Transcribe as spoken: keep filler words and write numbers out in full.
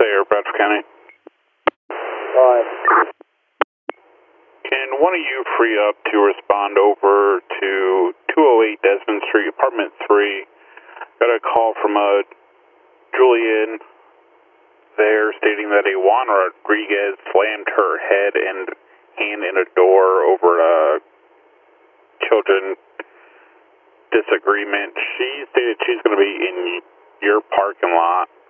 Sayer, Bradford County. Alright. Can one of you free up to respond over to two oh eight Desmond Street, apartment three? Got a call from a Julian there stating that a Juan Rodriguez slammed her head and hand in a door over a children disagreement. She stated she's going to be in your parking lot